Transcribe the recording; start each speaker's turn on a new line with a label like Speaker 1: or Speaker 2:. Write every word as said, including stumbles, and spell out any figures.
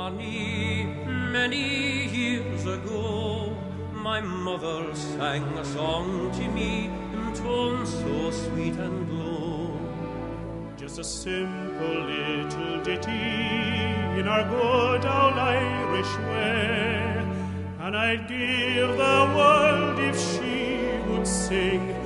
Speaker 1: Many, many years ago, my mother sang a song to me in tones so sweet and low.
Speaker 2: Just a simple little ditty in our good old Irish way, and I'd give the world if she would sing